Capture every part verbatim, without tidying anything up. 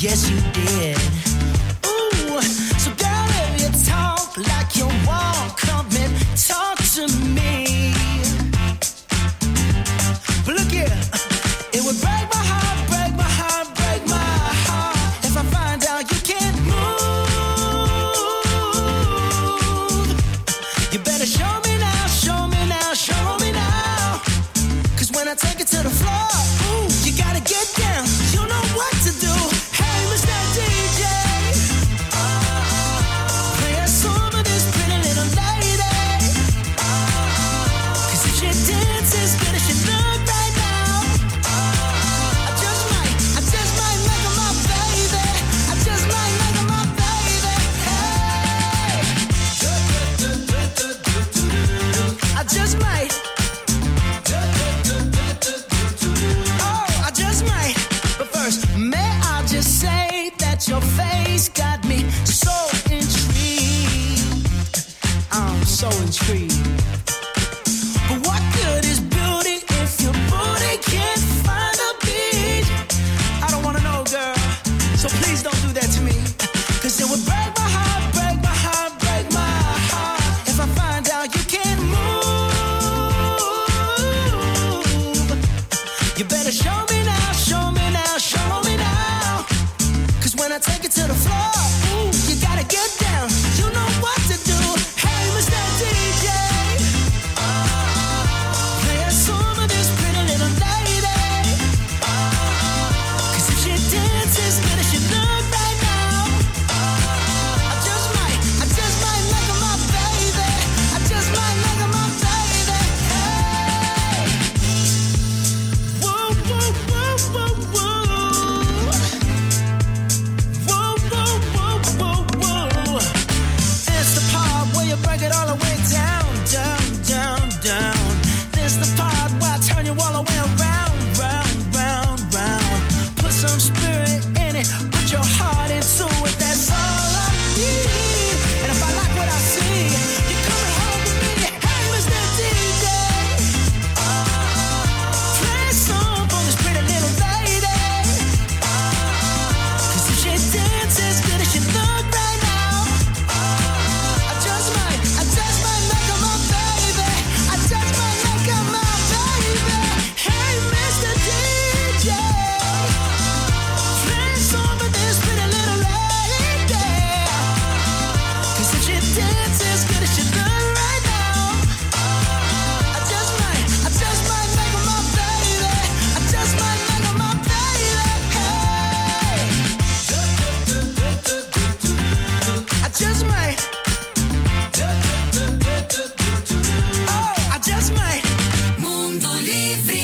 Yes, you did. Ooh, so girl, if you talk like you walk, come and talk to me. But look here, it would break my heart, break my heart, break my heart if I find out you can't move. You better show me now, show me now, show me now. Cause when I take it to the floor, ooh, you gotta get down. You know what to do. Hey, Mister D J, play a song of this pretty little lady. Cause if she dances good as she look right now, I just might, I just might make her my baby. I just might make her my baby. Hey, I just might. Oh, I just might. But first, may I just say that your face got me so intrigued. I'm so intrigued. But what good is beauty if your booty can't find a beat? I don't wanna know, girl, so please don't do that to me. Cause it would break my heart, break my heart, break my heart if I find out you can't move. You better show me now, show me now, show me now. Cause when I take it to the floor, ooh, you gotta get down. You know what to do. Hey, Mister D J, play a song of this pretty little lady. Cause if she dances good as she look right now, I just might, I just might make her my baby. I just might make her my baby. Hey, whoa, whoa, whoa, whoa, whoa. Whoa, whoa, whoa, whoa, whoa. It's the part where you break it all the way down, down, down, down. This the part where I turn you all the way around, round, round, round. Put some spirit in it, put your heart into it. That's all I need. And if I like what I see, you're coming home with me. Hey, Mister D J, play a song for this pretty little lady. Cause if she dances good as she look right now, I just might, I just might make her my baby. I just might make her my baby. Hey, Mister D J, play a song for this pretty little lady. Cause if she dances good as she look right now, I just might, I just might make her my baby. I just might make her my baby. Hey, I just might. Oh, I just might. Mundo Livre.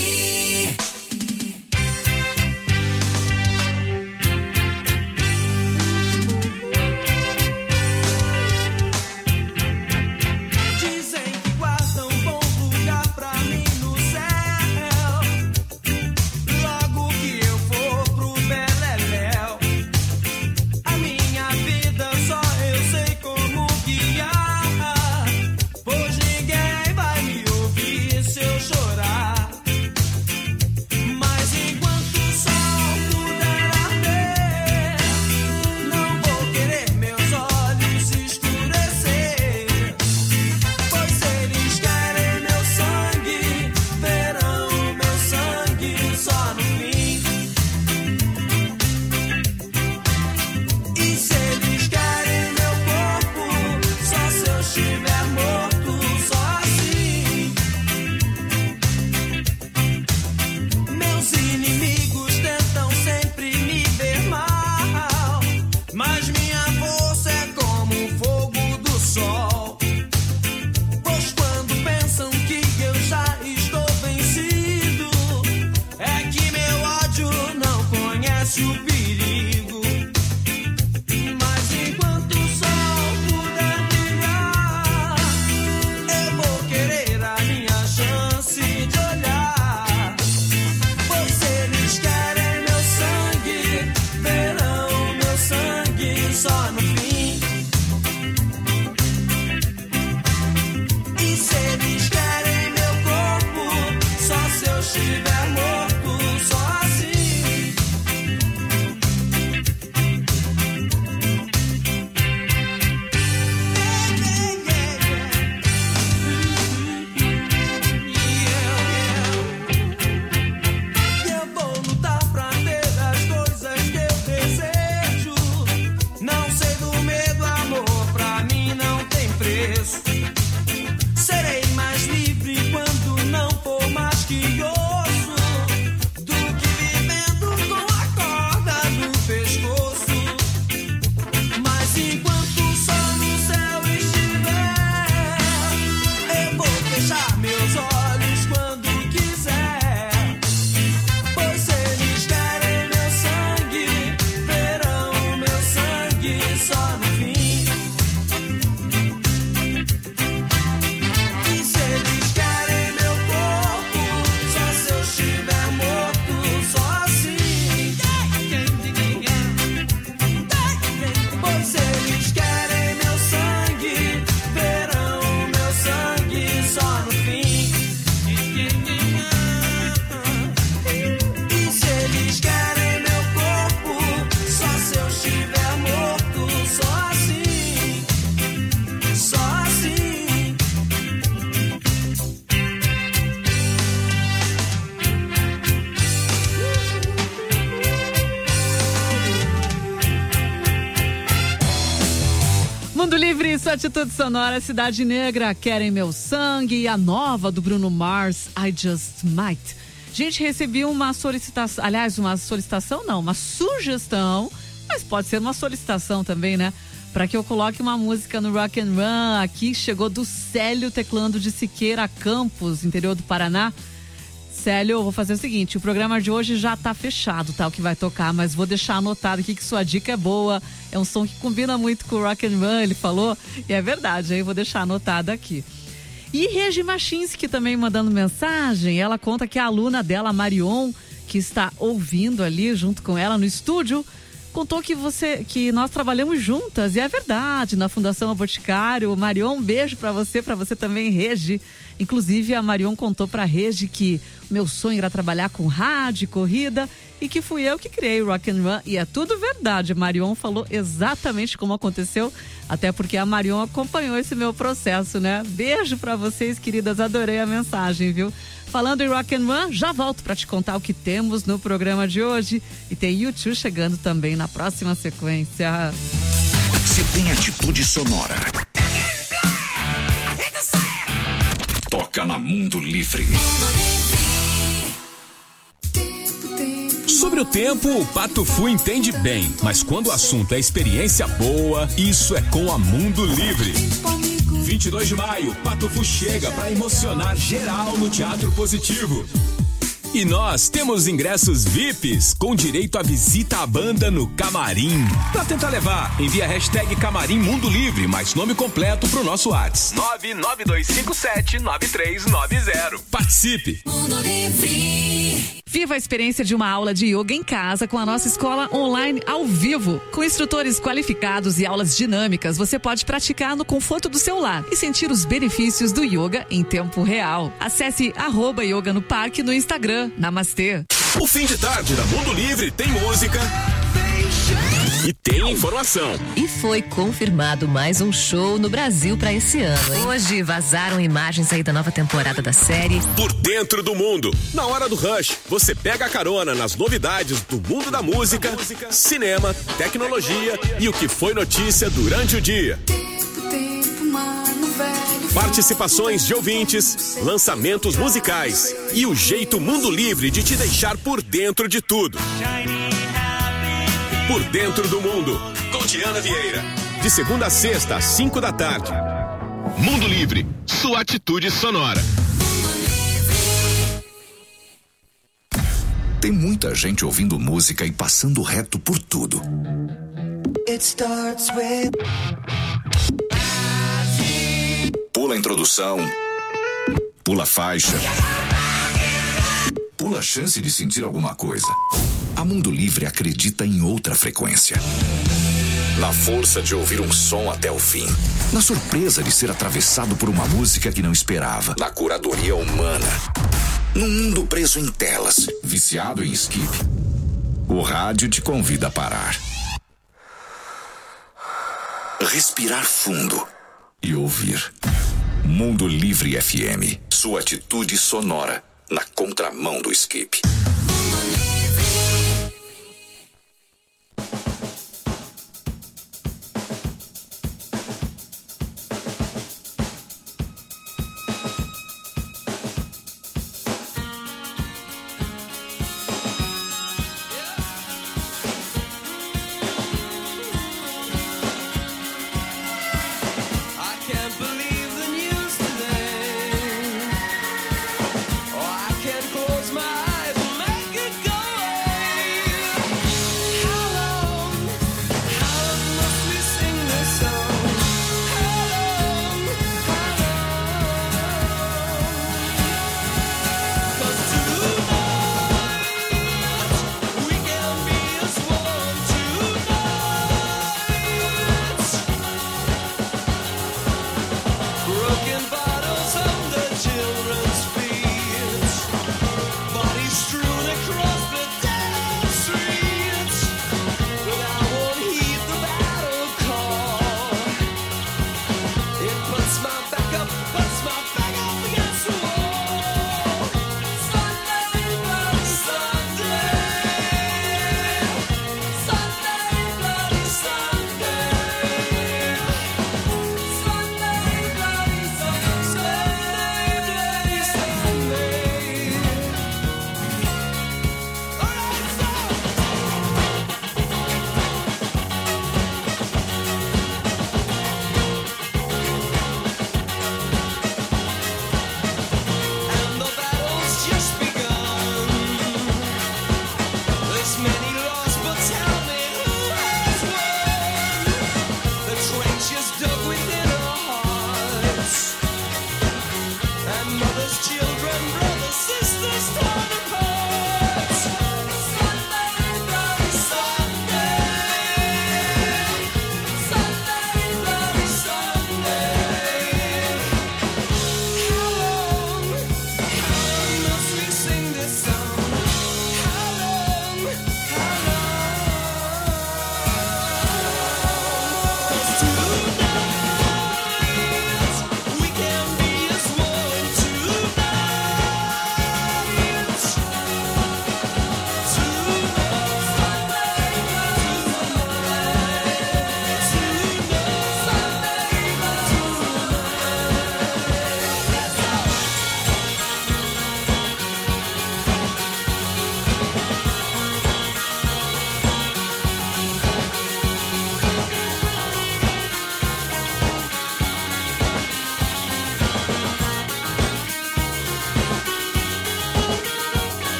Dizem que guardam um bom lugar pra mim no céu. Logo que eu for pro Beleléu, a minha vida só eu sei como guiar. Pois ninguém vai me ouvir se eu chorar. Mas enquanto o sol puder arder, não vou querer meus olhos se escurecer. Pois eles querem meu sangue, verão meu sangue só no fim. E se eles querem meu corpo, só se eu estiver morto, só assim. Meus inimigos tentam sempre me ver mal, mas minha força é como o fogo do sol. Pois quando pensam que eu já estou vencido, é que meu ódio não conhece o perigo. Mas enquanto o sol puder brilhar, eu vou querer a minha chance de olhar. Pois eles querem meu sangue, verão meu sangue só no fim. E se eles querem meu corpo, só se eu estiver morto, só assim. Mundo Livre, sua atitude sonora, Cidade Negra, Querem Meu Sangue, e a nova do Bruno Mars, I Just Might. Gente, recebi uma solicitação, aliás, uma solicitação não, uma sugestão, mas pode ser uma solicitação também, né? Para que eu coloque uma música no Rock and Run. Aqui chegou do Célio, teclando de Siqueira Campos, interior do Paraná. Célio, eu vou fazer o seguinte, o programa de hoje já tá fechado, tá? O que vai tocar, mas vou deixar anotado aqui que sua dica é boa. É um som que combina muito com o Rock and Run, ele falou. E é verdade, aí vou deixar anotado aqui. E Regi Machinski também mandando mensagem. Ela conta que a aluna dela, Marion, que está ouvindo ali junto com ela no estúdio, contou que você, que nós trabalhamos juntas, e é verdade, na Fundação Boticário. Marion, um beijo pra você, pra você também, Regi. Inclusive, a Marion contou pra Regi que meu sonho era trabalhar com rádio, corrida, e que fui eu que criei o Rock and Run, e é tudo verdade. A Marion falou exatamente como aconteceu, até porque a Marion acompanhou esse meu processo, né? Beijo pra vocês, queridas, adorei a mensagem, viu? Falando em Rock and Run, já volto para te contar o que temos no programa de hoje. E tem U dois chegando também na próxima sequência. Se tem atitude sonora, toca na Mundo Livre. Sobre o tempo, o Pato Fu entende bem, mas quando o assunto é experiência boa, isso é com a Mundo Livre. vinte e dois de maio, Pato Fu chega para emocionar geral no Teatro Positivo. E nós temos ingressos V I Ps com direito à visita à banda no Camarim. Pra tentar levar, envia a hashtag Camarim Mundo Livre, mais nome completo pro nosso WhatsApp. nove nove dois cinco sete nove três nove zero. Participe! Mundo Livre. Viva a experiência de uma aula de yoga em casa com a nossa escola online ao vivo. Com instrutores qualificados e aulas dinâmicas, você pode praticar no conforto do seu lar e sentir os benefícios do yoga em tempo real. Acesse arroba yoga no parque no Instagram. Namastê. O fim de tarde da Mundo Livre tem música e tem informação. E foi confirmado mais um show no Brasil pra esse ano, hein? Hoje vazaram imagens aí da nova temporada da série Por Dentro do Mundo. Na hora do Rush, você pega a carona nas novidades do mundo da música, cinema, tecnologia e o que foi notícia durante o dia. Participações de ouvintes, lançamentos musicais e o jeito Mundo Livre de te deixar por dentro de tudo. Por Dentro do Mundo, com Diana Vieira. De segunda a sexta, às cinco da tarde. Mundo Livre, sua atitude sonora. Tem muita gente ouvindo música e passando reto por tudo. It starts with... Pula a introdução, pula a faixa, pula a chance de sentir alguma coisa. A Mundo Livre acredita em outra frequência. Na força de ouvir um som até o fim. Na surpresa de ser atravessado por uma música que não esperava. Na curadoria humana. Num mundo preso em telas, viciado em skip. O rádio te convida a parar. Respirar fundo e ouvir. Mundo Livre F M. Sua atitude sonora na contramão do skip. Close my eyes.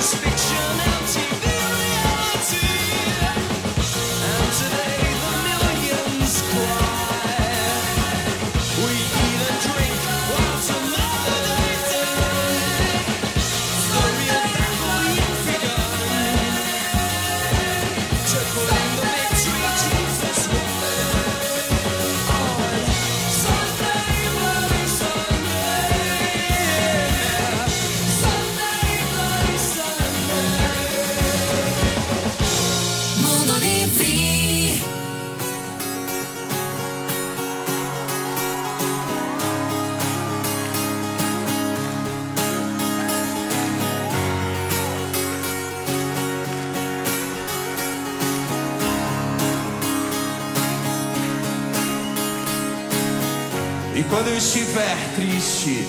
E quando eu estiver triste,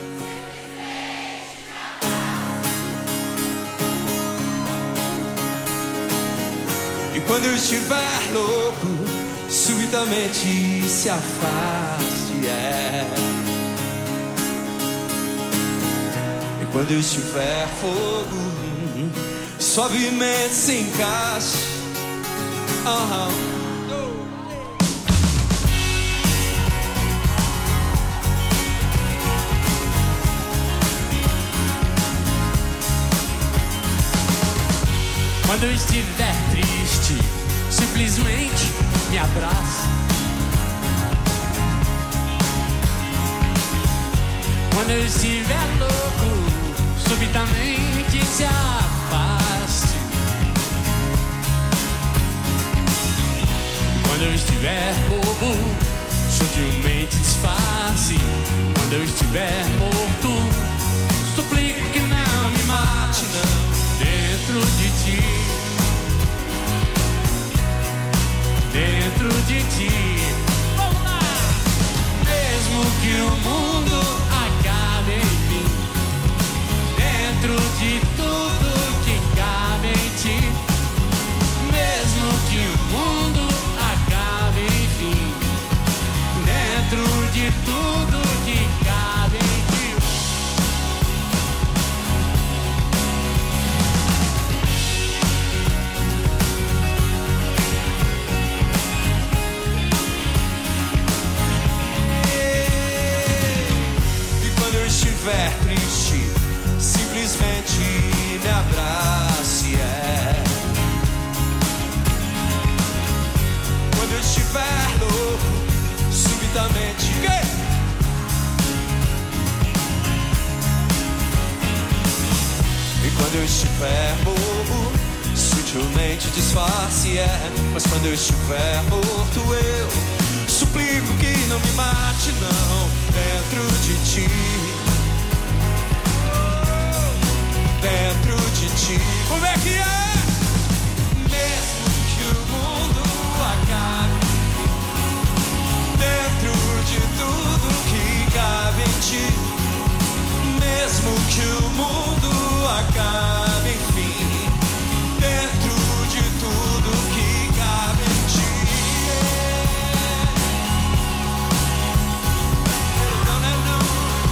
e quando eu estiver louco, subitamente se afaste, é. E quando eu estiver fogo, suavemente se encaixe. Uhum. Quando eu estiver triste, simplesmente me abraça. Quando eu estiver louco, subitamente se afaste. Quando eu estiver bobo, sutilmente disfarce. Quando eu estiver morto, suplico que não me mate, não. Dentro de ti, dentro de ti, vamos lá! Mesmo que o mundo acabe, enfim, dentro de tudo que cabe em ti. Mesmo que o mundo acabe, enfim, dentro de tudo que cabe em ti. Estiver triste, simplesmente me abrace, é. Quando eu estiver louco, subitamente que? E quando eu estiver bobo, sutilmente disfarce, é. Mas quando eu estiver morto, eu suplico que não me mate, não. Dentro de ti, dentro de ti. Como é que é? Mesmo que o mundo acabe, dentro de tudo que cabe em ti. Mesmo que o mundo acabe, enfim, dentro de tudo que cabe em ti. Não, não, não.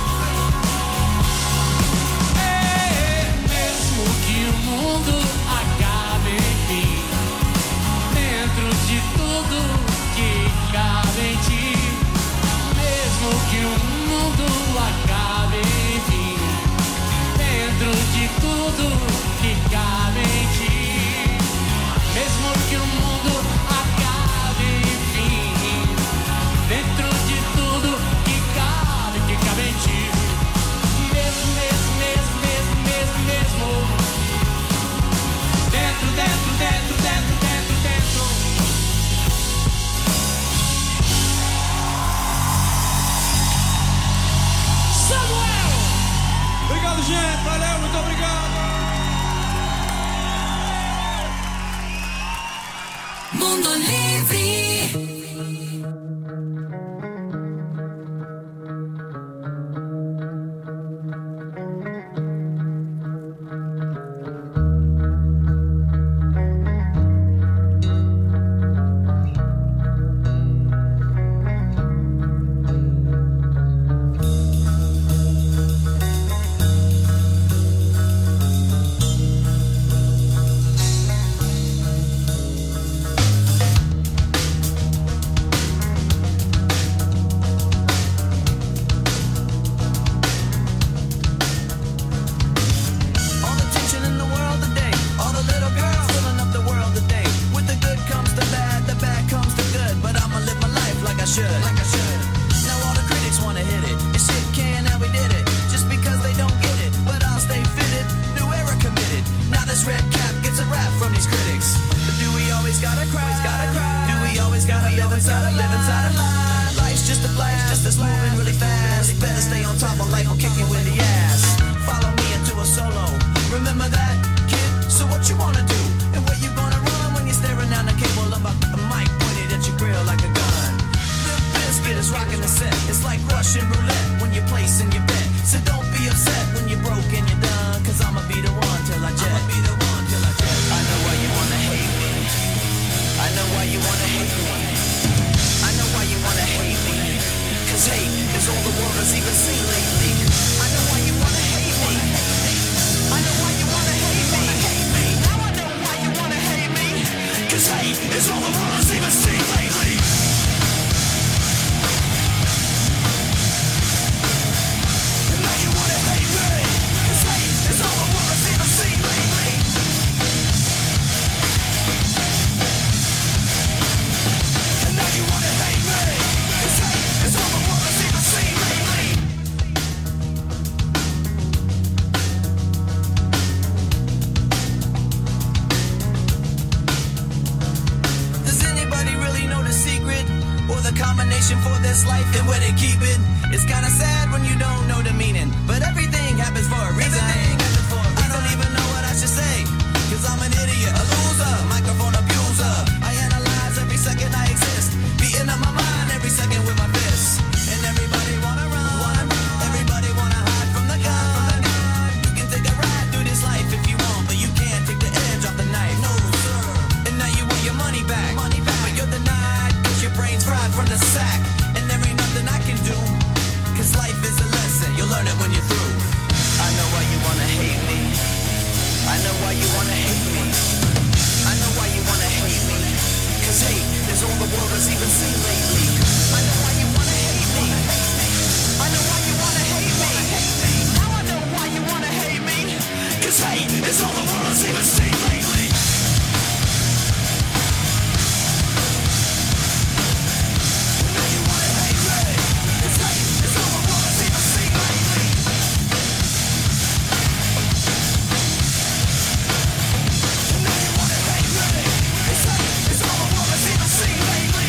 Que o mundo acabe, enfim, dentro de tudo que cabe em ti. Mesmo que o mundo acabe, enfim, dentro de tudo This red cap gets a rap from these critics. But do we always gotta cry? Gotta cry? Do we always gotta live inside a live inside a lie? Life's just a blast, just that's moving really fast. Better stay on top of life or kick you in the ass. Follow me into a solo. Remember that, kid? So what you wanna do? And where you gonna run when you're staring down the cable of a, a mic pointed at your grill like a gun? The biscuit is rocking the set. It's like Russian roulette when you're placing your bet. So don't be upset when you're broke and you're done. Cause I'ma be the one till I jet. I'ma be the one till I jet. I know why you wanna hate me. I know why you wanna hate me. I know why you wanna hate me. Cause hate is all the world has even seen lately. I know why you wanna hate me. I know why you wanna hate me. Now I know why you wanna hate me. Cause hate is all the world has even seen lately. And now you wanna hate me. Cause hate is all the world has even seen lately. And now you wanna hate me. Cause hate is all the world has even seen lately. Does anybody really know the secret or the combination for this life and where they keep it? It's kinda sad when you don't know the meaning, but everything happens for a reason. I don't even know what I should say, cause I'm an idiot, a loser, microphone abuser. I analyze every second I exist, beating up my mind every second with my fists. And everybody wanna run, everybody wanna hide from the gun. You can take a ride through this life if you want, but you can't take the edge off the knife. No, sir. And now you want your money back, money back. But you're denied, cause your brain's fried from the sack. And there ain't nothing I can do, cause life is a lesson, you'll learn it when you're through. I know why you wanna hate me. I know why you wanna hate me. I know why you wanna hate me. Cause hate is all the world has even seen lately. I know why you wanna hate me. I know why you wanna hate me. Now I know why you wanna hate me. Cause hate is all the world has even seen lately. Now you wanna hate me. Cause hate is all the world has even seen lately. Now you wanna hate me. Cause hate is all the world has even seen lately.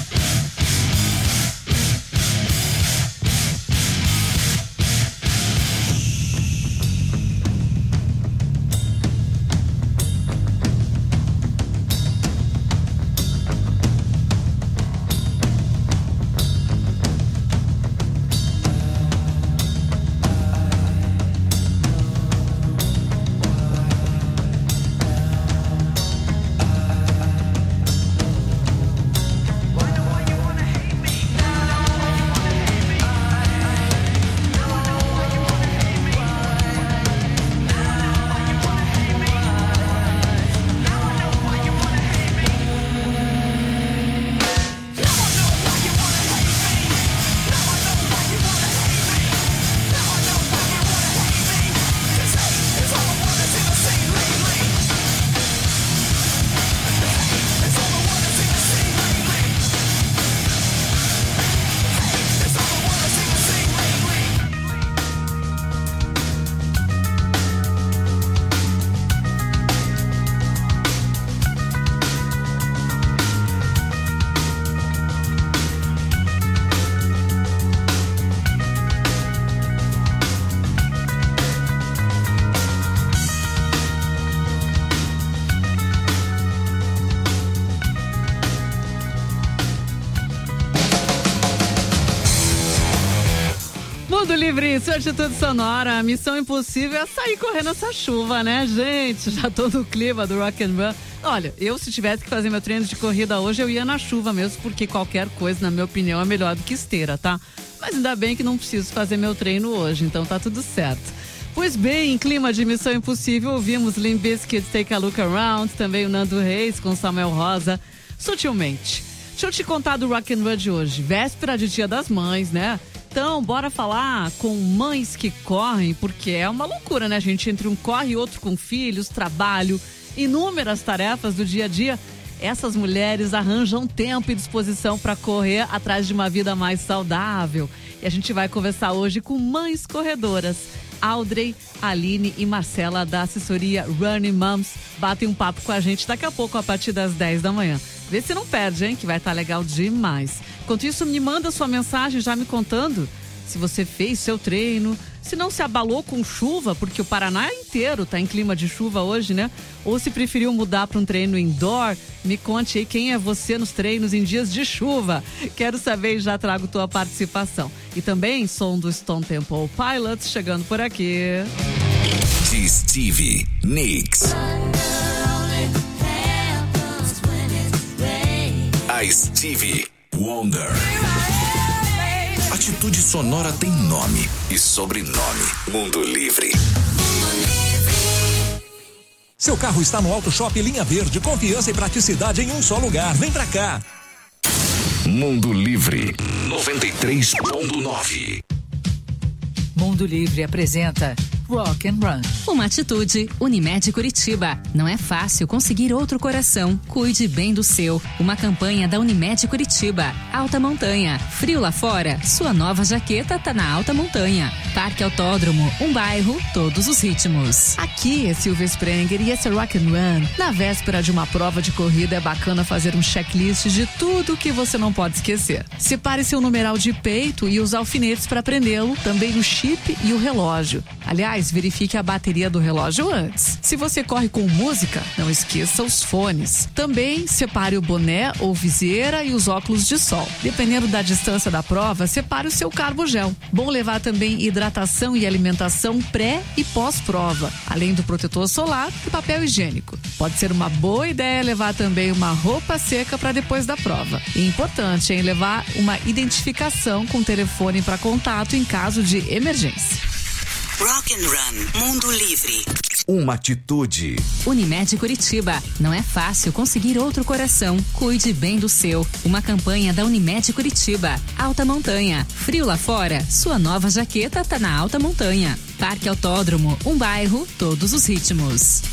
Mundo Livre, sua atitude sonora. A missão impossível é sair correndo essa chuva, né, gente? Já tô no clima do rock and roll. Olha, eu se tivesse que fazer meu treino de corrida hoje, eu ia na chuva mesmo, porque qualquer coisa, na minha opinião, é melhor do que esteira, tá? Mas ainda bem que não preciso fazer meu treino hoje, então tá tudo certo. Pois bem, em clima de Missão Impossível, ouvimos Limp Bizkit, Take a Look Around, também o Nando Reis com Samuel Rosa, Sutilmente. Deixa eu te contar do rock and roll de hoje, véspera de Dia das Mães, né? Então, bora falar com mães que correm, porque é uma loucura, né, gente? Entre um corre e outro com filhos, trabalho, inúmeras tarefas do dia a dia. Essas mulheres arranjam tempo e disposição para correr atrás de uma vida mais saudável. E a gente vai conversar hoje com mães corredoras. Audrey, Aline e Marcela da assessoria Running Moms batem um papo com a gente daqui a pouco a partir das dez da manhã. Vê se não perde, hein, que vai estar legal demais. Enquanto isso, me manda sua mensagem já me contando se você fez seu treino, se não se abalou com chuva, porque o Paraná inteiro tá em clima de chuva hoje, né? Ou se preferiu mudar para um treino indoor. Me conte aí quem é você nos treinos em dias de chuva. Quero saber e já trago tua participação. E também som do Stone Temple Pilots chegando por aqui. De Stevie Nicks. A Stevie Wonder. Atitude Sonora tem nome e sobrenome. Mundo Livre. Seu carro está no Auto Shop Linha Verde. Confiança e praticidade em um só lugar. Vem pra cá. Mundo Livre noventa e três ponto nove. Mundo Livre apresenta Rock and Run. Uma atitude, Unimed Curitiba. Não é fácil conseguir outro coração. Cuide bem do seu. Uma campanha da Unimed Curitiba. Alta Montanha. Frio lá fora? Sua nova jaqueta tá na Alta Montanha. Parque Autódromo. Um bairro, todos os ritmos. Aqui é Silvia Sprenger e esse é Rock and Run. Na véspera de uma prova de corrida é bacana fazer um checklist de tudo que você não pode esquecer. Separe seu numeral de peito e os alfinetes para prendê-lo. Também o chip e o relógio. Aliás, verifique a bateria do relógio antes. Se você corre com música, não esqueça os fones. Também separe o boné ou viseira e os óculos de sol. Dependendo da distância da prova, separe o seu carbogel. Bom levar também hidratação e alimentação pré e pós-prova, além do protetor solar e papel higiênico. Pode ser uma boa ideia levar também uma roupa seca para depois da prova. E importante, hein, levar uma identificação com telefone para contato em caso de emergência. Rock and Run, Mundo Livre. Uma atitude. Unimed Curitiba. Não é fácil conseguir outro coração. Cuide bem do seu. Uma campanha da Unimed Curitiba. Alta Montanha. Frio lá fora? Sua nova jaqueta tá na Alta Montanha. Parque Autódromo. Um bairro, todos os ritmos.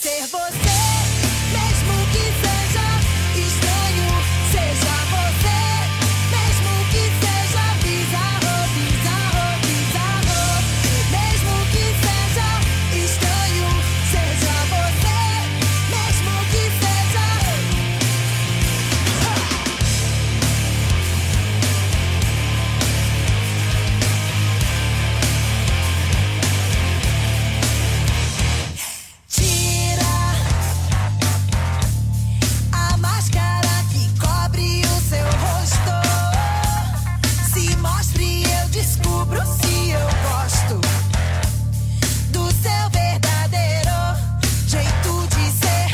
ser você, mesmo que seja estranho. Seja você, mesmo que seja bizarro, bizarro, bizarro. Mesmo que seja estranho. Seja você, mesmo que seja. Tira a máscara que cobre o seu rosto. Se mostre, eu descubro se eu gosto do seu verdadeiro jeito de ser.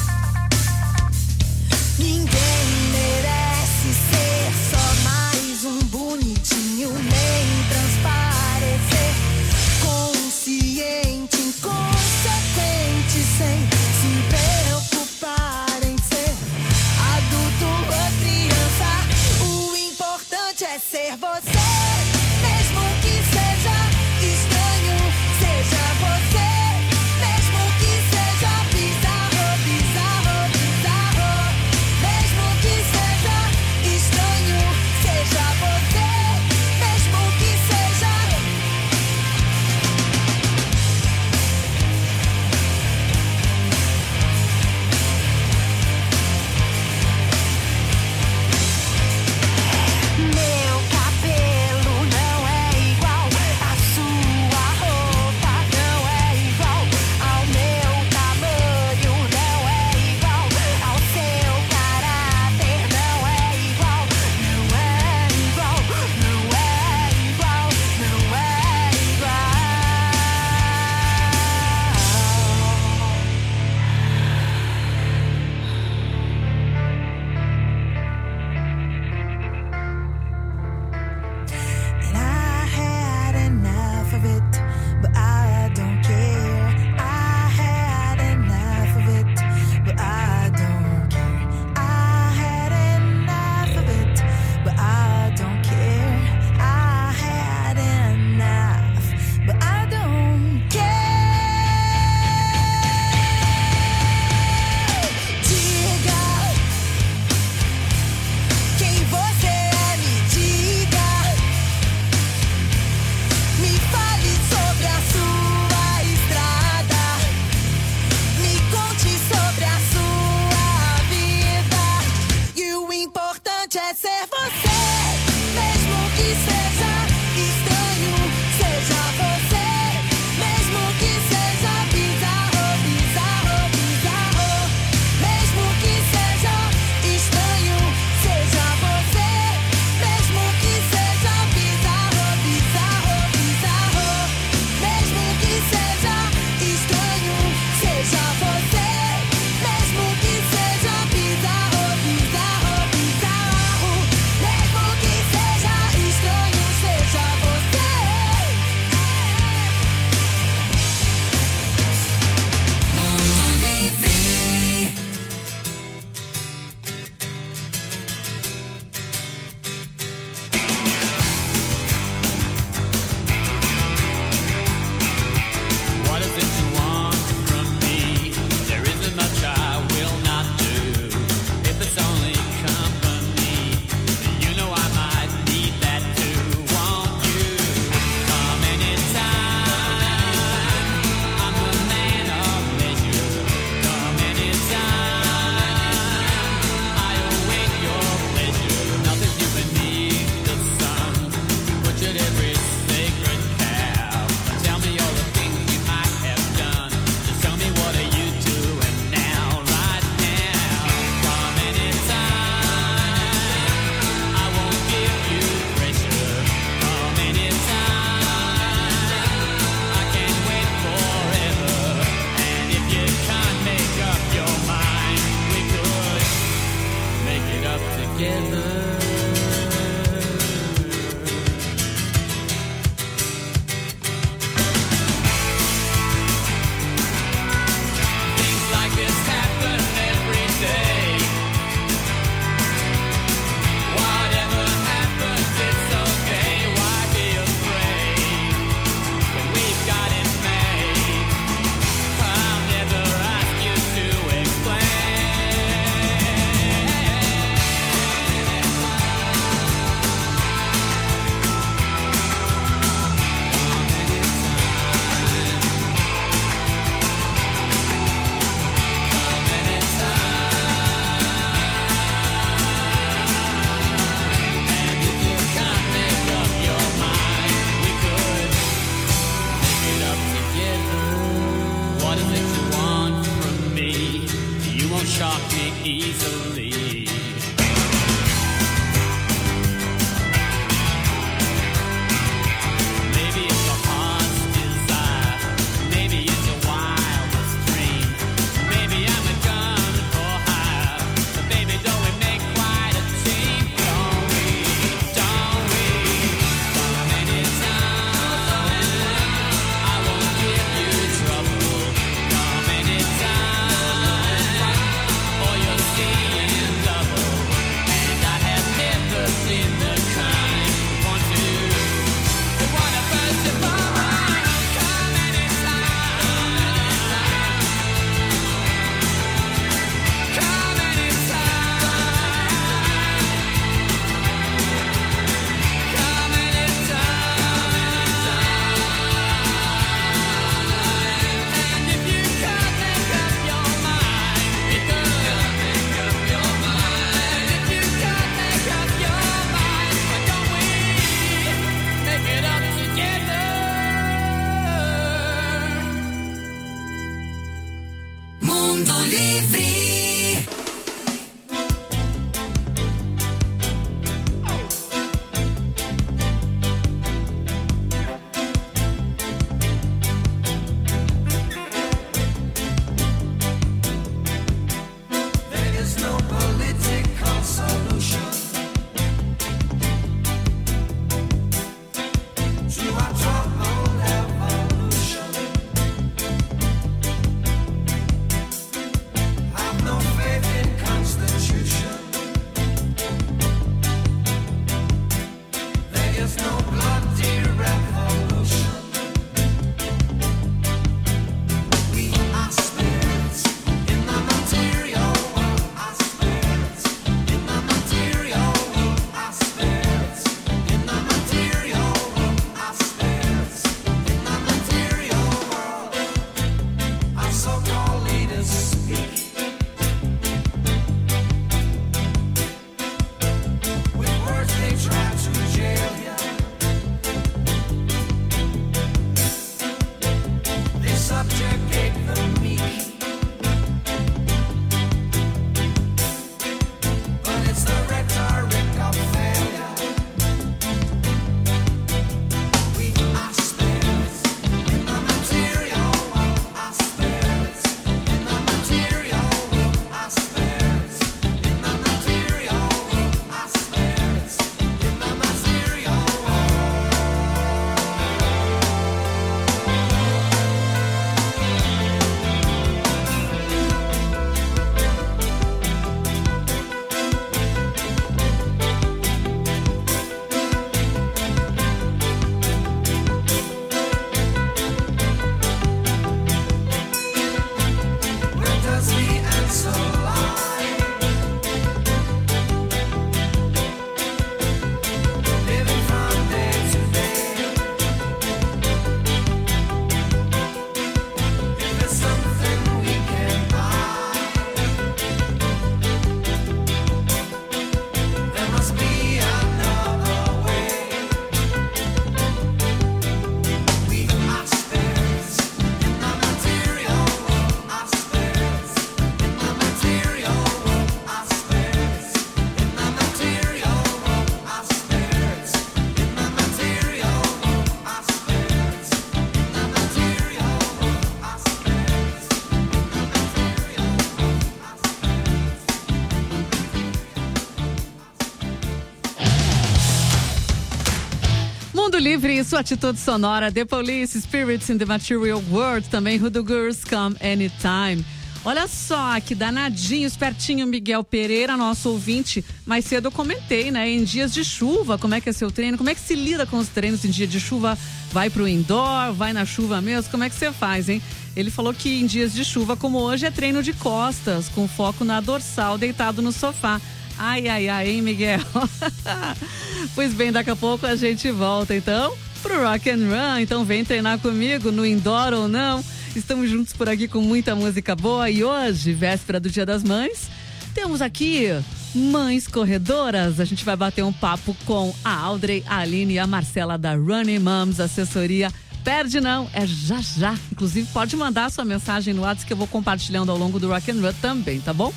Ninguém merece ser só mais um bonitinho, nem transparecer. Consciente, inconsequente, sem se preocupar em ser adulto ou criança. O importante é ser você, mesmo que seja estranho. Seja você, mesmo que seja bizarro, bizarro, bizarro. Mesmo que seja estranho. Seja você, mesmo que seja. Meu cabelo shock me easily. Maybe it's a heart's desire. Maybe it's a wildest dream. Maybe I'm a gun for hire. But baby, don't we make quite a team? Don't we? Don't we? Come anytime. I won't give you trouble. Come anytime. Or you're seeing double. And I have never seen the kind who want to. Who wanna burst your mind. Come anytime. Come anytime. Come anytime. And if you can't make up your mind, because make up your mind. And if you can't make up your mind, why don't we make it up together? Mundo Livre. There is no political solution to our troubled evolution. Have no faith in Constitution. There is no bloody revolution. We are spirits in the material world. Our spirits in the material world. Our spirits in the material world. Our spirits in the material world. Our so-called leaders speak with words they try to jail you. They subjugate the meek. But it's the rhetoric of failure. We are spirits in the material world. Our spirits in the material world. Our spirits in the material world. Our spirits in the material world. Where does the answer lie? Living from day to day. If there's something we can buy, there must be another way. We are spirits in the material world. Our spirits in the material world. Our spirits in the material world. Our spirits in the material world. Our spirits in the material world. Our spirits in the Mundo Livre e sua atitude sonora. The Police, Spirits in the Material World. Também Who the Girls Come Anytime. Olha só, que danadinho, espertinho Miguel Pereira, nosso ouvinte. Mais cedo eu comentei, né? Em dias de chuva, como é que é seu treino? Como é que se lida com os treinos em dia de chuva? Vai pro indoor? Vai na chuva mesmo? Como é que você faz, hein? Ele falou que em dias de chuva, como hoje, é treino de costas, com foco na dorsal, deitado no sofá. Ai, ai, ai, hein, Miguel? Pois bem, daqui a pouco a gente volta, então, pro Rock and Run. Então vem treinar comigo, no indoor ou não. Estamos juntos por aqui com muita música boa. E hoje, véspera do Dia das Mães, temos aqui Mães Corredoras. A gente vai bater um papo com a Audrey, a Aline e a Marcela da Running Moms, assessoria perde não, é já já. Inclusive pode mandar sua mensagem no WhatsApp que eu vou compartilhando ao longo do Rock and Roll também, tá bom?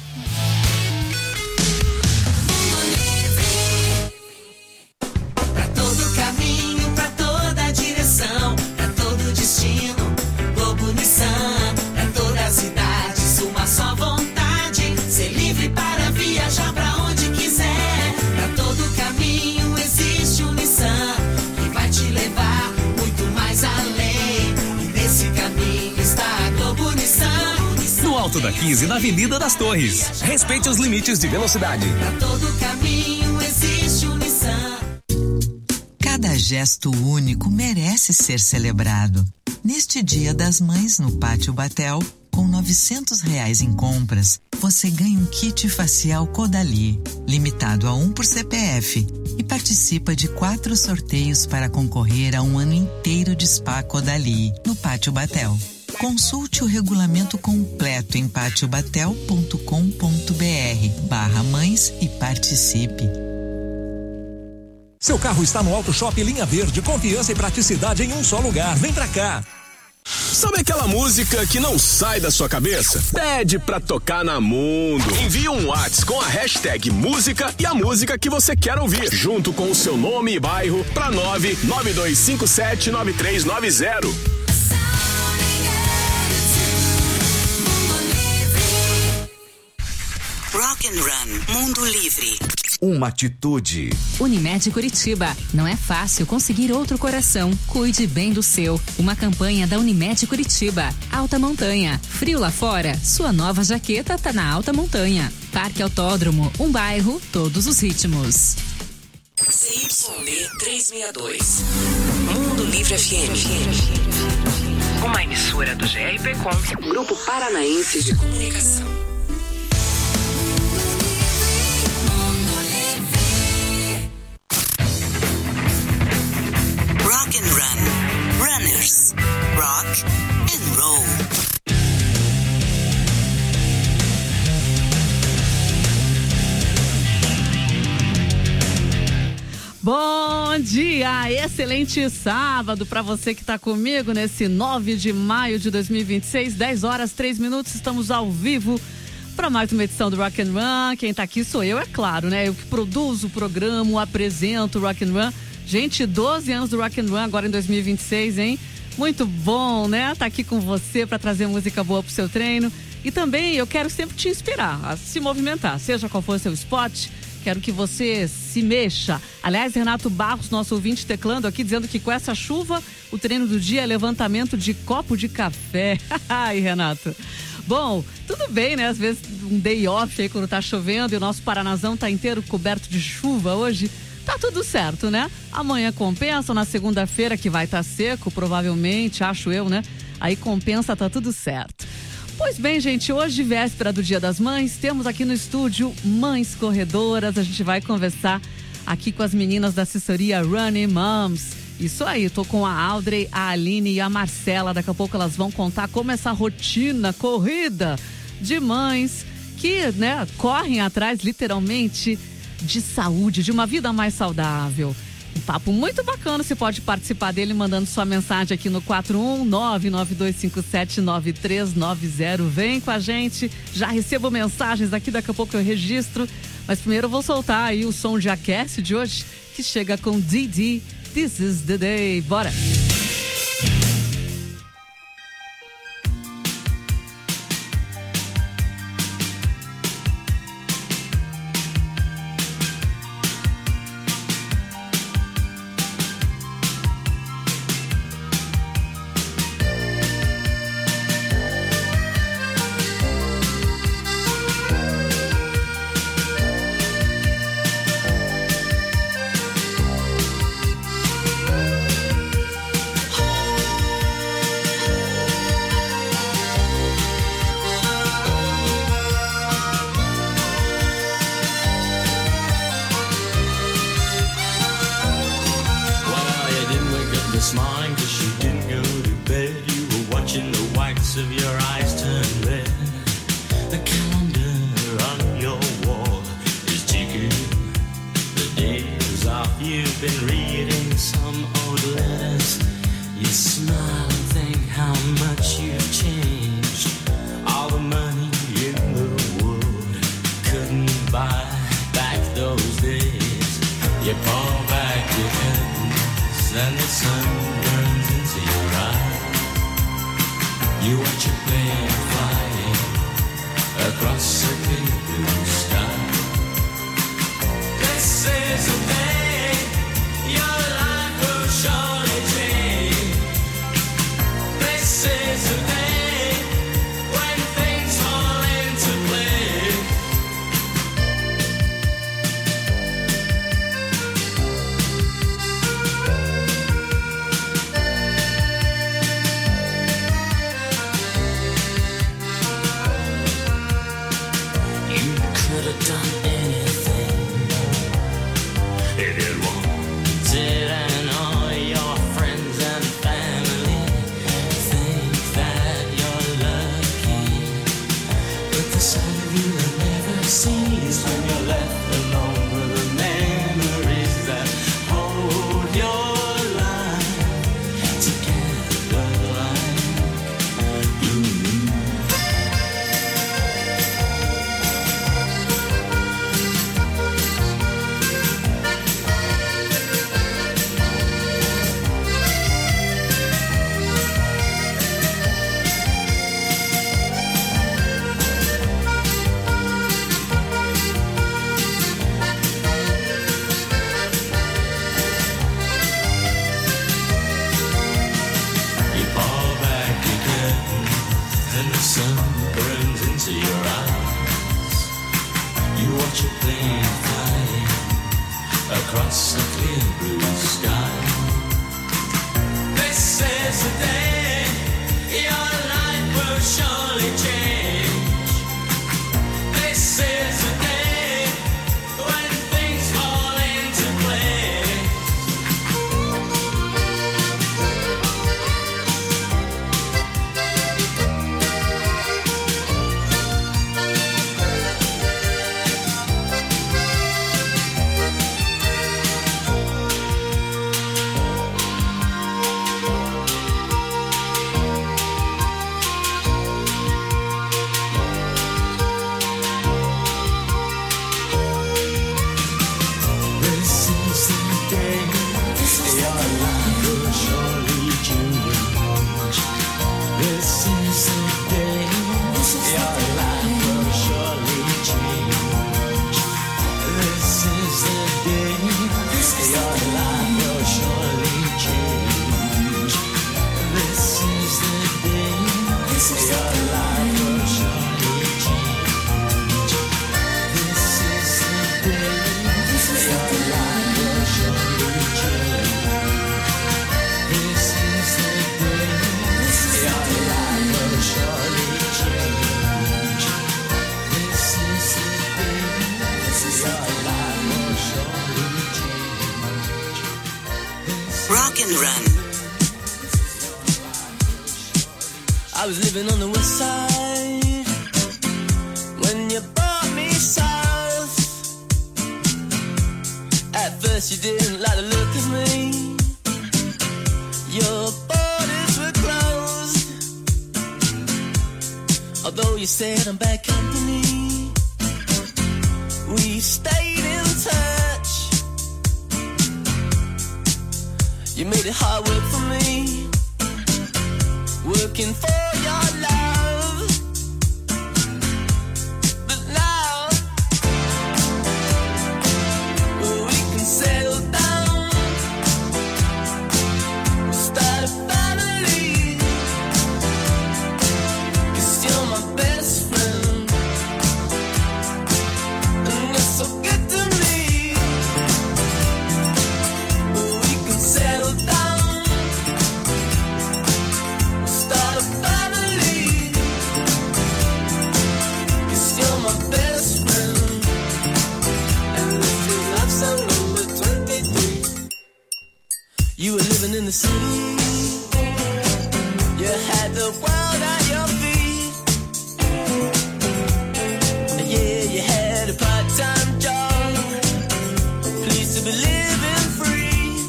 Pra todo caminho, pra toda direção, pra todo destino, Globo Nissan, pra toda a cidade, uma só vontade, ser livre para viajar pra onde quiser. Pra todo caminho existe um Nissan que vai te levar muito mais além. E nesse caminho está a Globo Nissan. No Alto da quinze, na Avenida das Torres. Respeite os limites de velocidade. Pra todo caminho existe um Nissan. Cada gesto único merece ser celebrado. Neste Dia das Mães, no Pátio Batel, com novecentos reais em compras, você ganha um kit facial Caudalie, limitado a um por C P F, e participa de quatro sorteios para concorrer a um ano inteiro de spa Caudalie, no Pátio Batel. Consulte o regulamento completo em patiobatel ponto com ponto br barra mães e participe. Seu carro está no Auto Shop Linha Verde, confiança e praticidade em um só lugar. Vem pra cá. Sabe aquela música que não sai da sua cabeça? Pede pra tocar na Mundo. Envie um WhatsApp com a hashtag música e a música que você quer ouvir, junto com o seu nome e bairro, pra nove nove dois cinco sete nove três nove zero. Rock and Run, Mundo Livre. Uma atitude. Unimed Curitiba. Não é fácil conseguir outro coração. Cuide bem do seu. Uma campanha da Unimed Curitiba. Alta Montanha. Frio lá fora? Sua nova jaqueta tá na Alta Montanha. Parque Autódromo. Um bairro, todos os ritmos. C Y B trezentos e sessenta e dois. Mundo Livre F M. Uma emissora do G R P Com, Grupo Paranaense de Comunicação. Rock and Run. Runners. Rock and Roll. Bom dia, excelente sábado para você que está comigo nesse nove de maio de dois mil e vinte e seis, dez horas, três minutos, estamos ao vivo para mais uma edição do Rock and Run. Quem está aqui sou eu, é claro, né? Eu que produzo o programa, apresento o Rock and Run. Gente, doze anos do Rock and Run agora em dois mil e vinte e seis, hein? Muito bom, né? Tá aqui com você para trazer música boa pro seu treino. E também eu quero sempre te inspirar a se movimentar, seja qual for o seu esporte. Quero que você se mexa. Aliás, Renato Barros, nosso ouvinte, teclando aqui, dizendo que com essa chuva, o treino do dia é levantamento de copo de café. Ai, Renato. Bom, tudo bem, né? Às vezes um day off aí quando tá chovendo e o nosso Paranazão tá inteiro coberto de chuva hoje. Tá tudo certo, né? Amanhã compensa, na segunda-feira que vai estar tá seco, provavelmente, acho eu, né? Aí compensa, tá tudo certo. Pois bem, gente, hoje, véspera do Dia das Mães, temos aqui no estúdio Mães Corredoras. A gente vai conversar aqui com as meninas da assessoria Running Moms. Isso aí, tô com a Audrey, a Aline e a Marcela. Daqui a pouco elas vão contar como essa rotina corrida de mães que, né, correm atrás, literalmente, de saúde, de uma vida mais saudável. Um papo muito bacana, você pode participar dele mandando sua mensagem aqui no quatro um nove nove dois cinco sete nove três nove zero. Vem com a gente, já recebo mensagens aqui, daqui a pouco eu registro. Mas primeiro eu vou soltar aí o som de aquece de hoje, que chega com Didi, This is the Day. Bora! sun burns into your eyes. You watch a plane flying across a clear blue sky. This is a day your life will surely change. This is a day when things fall into place. You could have done anything if you wanted, and all your friends and family think that you're lucky. But the side of you that never sees when you're left alone with the memories that hold your life together like glue. You pull back your curtain and the sun burns into your eyes. You watch a plane flying across a clear blue sky. This is the day your life will surely change. This is the day when things fall into place. This is the day your life will surely change. This is the day your life will surely change. This is the day your life will surely change. This is the day your life will surely change. This is the day your life will surely change. This is the day your life will surely change. This is the day your life will surely change. Rock and Run. I was living on the west side when you brought me south. At first you didn't like the look of me. Your borders were closed, although you said I'm bad company. We stayed in touch. You made it hard work for me, working for your love. But now we can settle down, we'll start a family, 'cause you're my best friend, and you're so good to me. We can settle down, we'll start a family, 'cause you're my best friend. And this is love song number twenty-three. You were living in the city, you had the world at your feet. Yeah, you had a part-time job, pleased to be living free.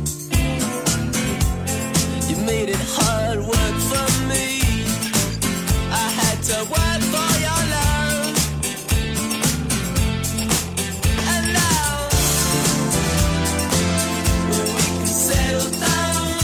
You made it hard work for me, I had to work for your love. And now we can settle down,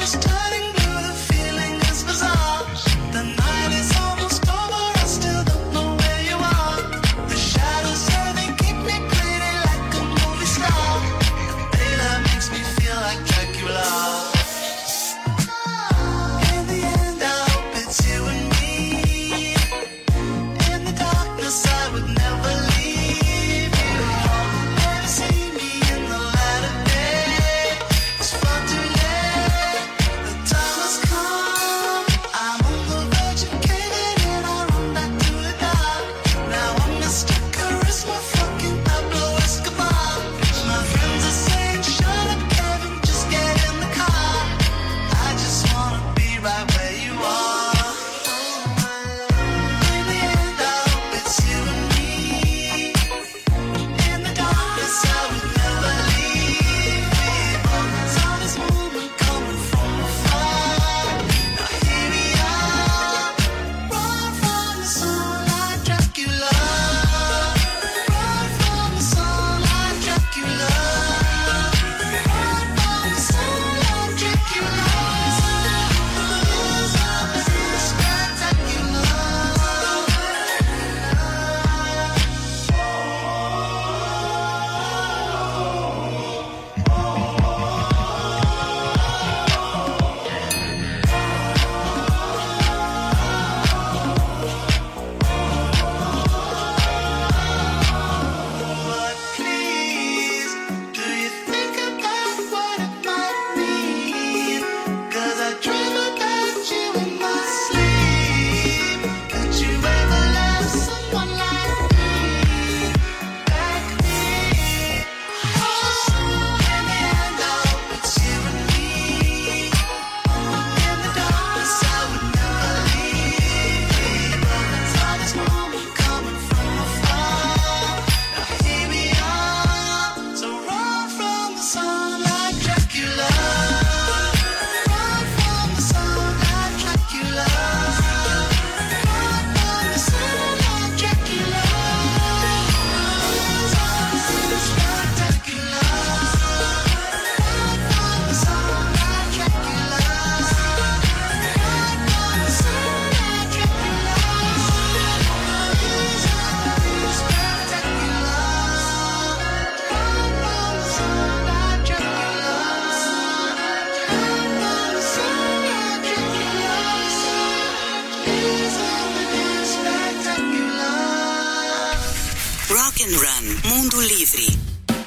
Rock and Run, Mundo Livre.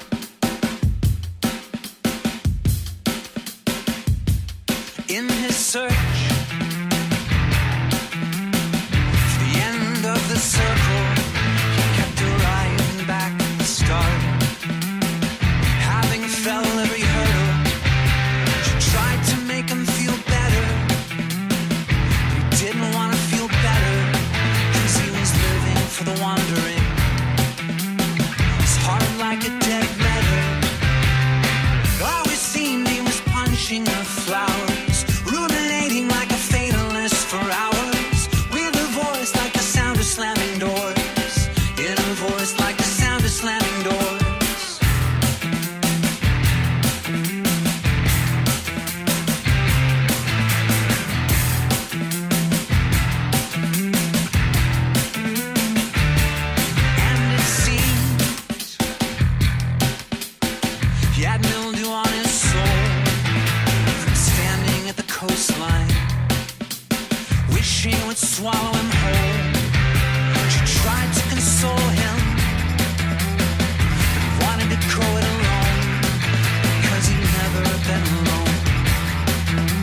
In his search for the end of the circle, he kept arriving back at the start. Having fell every hurdle, she tried to make him feel better. He didn't want to feel better, cause he was living for the wandering. His heart like a dead letter. Always seemed he was punching a flower, ruminating like a fatalist for hours, with a voice like the sound of slamming doors, in a voice like the sound of slamming doors. And it seems he had mildew on his soul from standing at the coastline, wishing it would swallow